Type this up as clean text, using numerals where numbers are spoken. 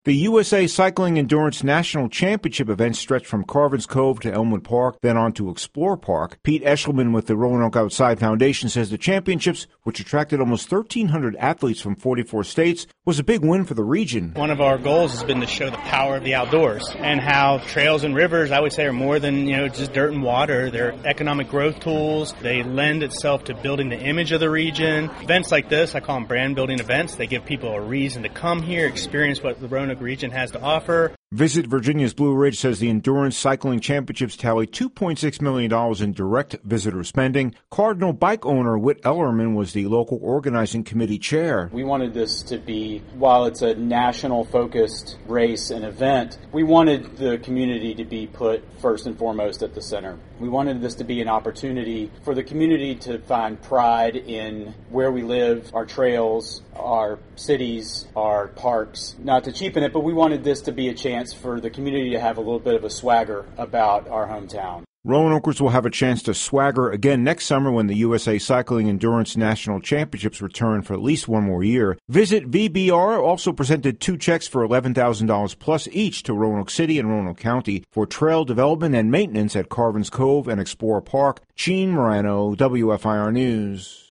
The USA Cycling Endurance National Championship event stretched from Carvin's Cove to Elmwood Park, then on to Explore Park. Pete Eschelman with the Roanoke Outside Foundation says the championships, which attracted almost 1,300 athletes from 44 states, was a big win for the region. One of our goals has been to show the power of the outdoors and how trails and rivers, I would say, are more than, just dirt and water. They're economic growth tools. They lend itself to building the image of the region. Events like this, I call them brand building events. They give people a reason to come here, experience what the Roanoke region has to offer. Visit Virginia's Blue Ridge says the Endurance Cycling Championships tally $2.6 million in direct visitor spending. Cardinal bike owner Whit Ellerman was the local organizing committee chair. We wanted this to be, while it's a national focused race and event, we wanted the community to be put first and foremost at the center. We wanted this to be an opportunity for the community to find pride in where we live, our trails, our cities, our parks. Not to cheapen it, but we wanted this to be a chance for the community to have a little bit of a swagger about our hometown. Roanokeers will have a chance to swagger again next summer when the USA Cycling Endurance National Championships return for at least one more year. Visit VBR also presented 2 checks for $11,000 plus each to Roanoke City and Roanoke County for trail development and maintenance at Carvin's Cove and Explorer Park. Gene Morano, WFIR News.